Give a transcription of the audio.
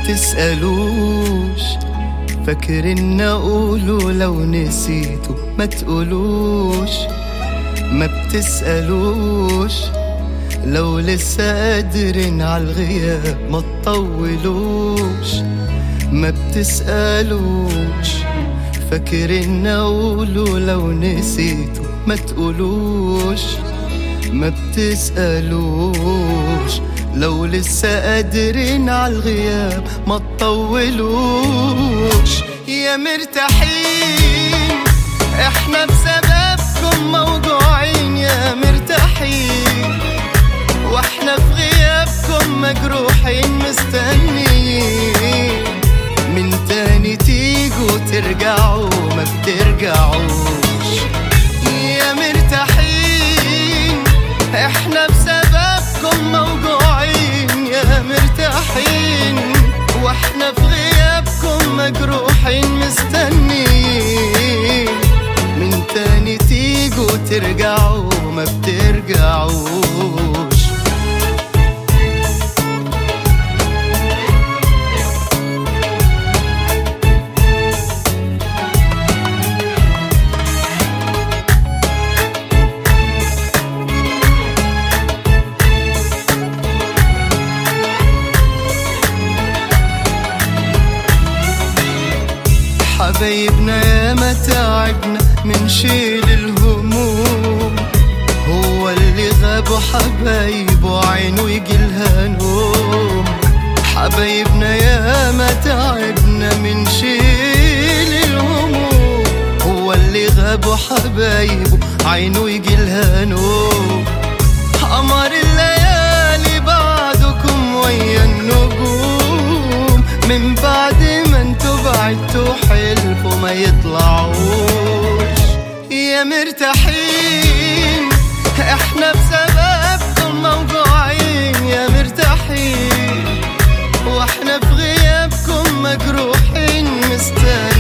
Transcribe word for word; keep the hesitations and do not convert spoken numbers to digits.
بتسألوش، فاكر ان اقوله لو نسيته ما تقولوش. ما بتسألوش لو لسه قادرين عالغياب ما تطولوش. ما بتسألوش فاكر ان اقوله لو نسيته ما تقولوش. ما بتسألوش لو لسه قادرين عالغياب ما تطولوش. يا مرتاحين احنا بسببكم موجوعين، يا مرتاحين واحنا في غيابكم مجروحين مستنيين من تاني تيجوا ترجعوا ما بترجعوش. يا مرتاحين احنا بسببكم موجوعين، يا مرتاحين واحنا في غيابكم مجروحين مستنيين من تاني تيجوا ترجعوا ما بترجعوش. حبايبنا ياما تعبنا من شيل الهموم، هو اللي غابوا حبايبه عينه يجيلها نوم. حبايبنا ياما تعبنا من شيل الهموم، هو اللي غابوا حبايبه عينه يجيلها نوم. قمر الليالي بعدكم ويا النجوم، من بعد ما انتوا بعدتوا حلفوا ما يطلعوش. يا مرتاحين احنا بسببكم موجوعين، يا مرتاحين واحنا في غيابكم مجروحين مستنيين